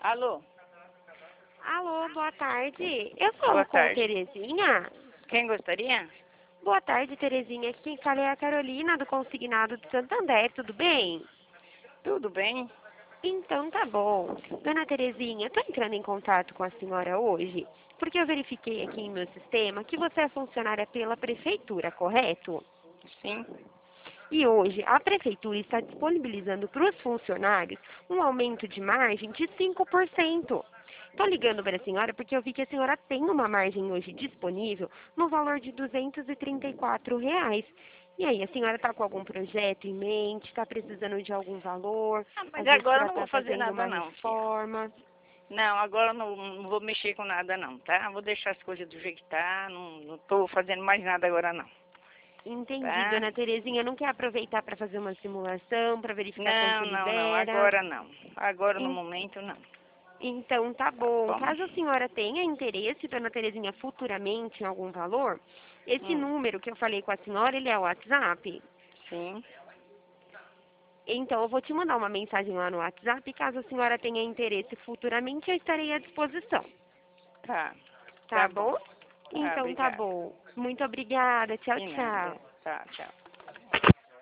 Alô, Alô, boa tarde. Eu boa falo com tarde. Terezinha. Quem gostaria? Boa tarde, Terezinha. Aqui quem fala é a Carolina do Consignado de Santander, tudo bem? Tudo bem? Então tá bom. Dona Terezinha, eu tô entrando em contato com a senhora hoje porque eu verifiquei aqui em meu sistema que você é funcionária pela prefeitura, correto? Sim. E hoje a prefeitura está disponibilizando para os funcionários um aumento de margem de 5%. Estou ligando para a senhora porque eu vi que a senhora tem uma margem hoje disponível no valor de R$ 234. E aí, a senhora está com algum projeto em mente? Está precisando de algum valor? Ah, mas Às vezes agora eu para não vou estar fazer fazendo nada uma não, filha. reforma. Não, agora eu não vou mexer com nada não, tá? Vou deixar as coisas do jeito que tá. Não tô fazendo mais nada agora não, Entendi, tá? dona Terezinha. Não quer aproveitar para fazer uma simulação, para verificar quanto Não, libera? agora não. Agora no momento não, Então, tá tá bom. bom? Caso a senhora tenha interesse, dona Terezinha, futuramente em algum valor, esse Hum, número que eu falei com a senhora, ele é o WhatsApp. sim, Então, eu vou te mandar uma mensagem lá no WhatsApp. Caso a senhora tenha interesse futuramente, eu estarei à disposição. tá. Tá Tá bom. bom? Tá, Então, tá obrigada. bom. Muito obrigada. Tchau, De nada. tchau. Tá, tchau.